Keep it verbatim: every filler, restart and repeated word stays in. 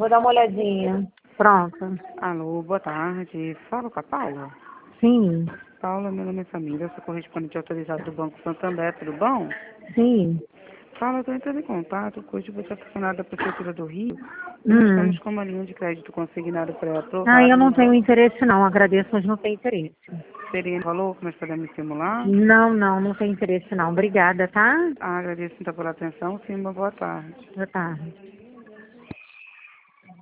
Vou dar uma olhadinha. Pronto. Alô, boa tarde. Fala com a Paula. Sim, Paula, meu nome é Família, eu sou correspondente autorizado do Banco Santander, tudo bom? sim. Paula, eu estou entrando em contato, hoje você é funcionário da Prefeitura do Rio e nós Hum. estamos com uma linha de crédito consignado Ah, eu pré-aprovada. não tenho interesse não. Agradeço, mas não tenho interesse. Seria um valor que nós podemos estimular? Não, não, não tenho interesse não. Obrigada, tá? Ah, agradeço então pela atenção, sim, uma boa tarde. Boa tarde.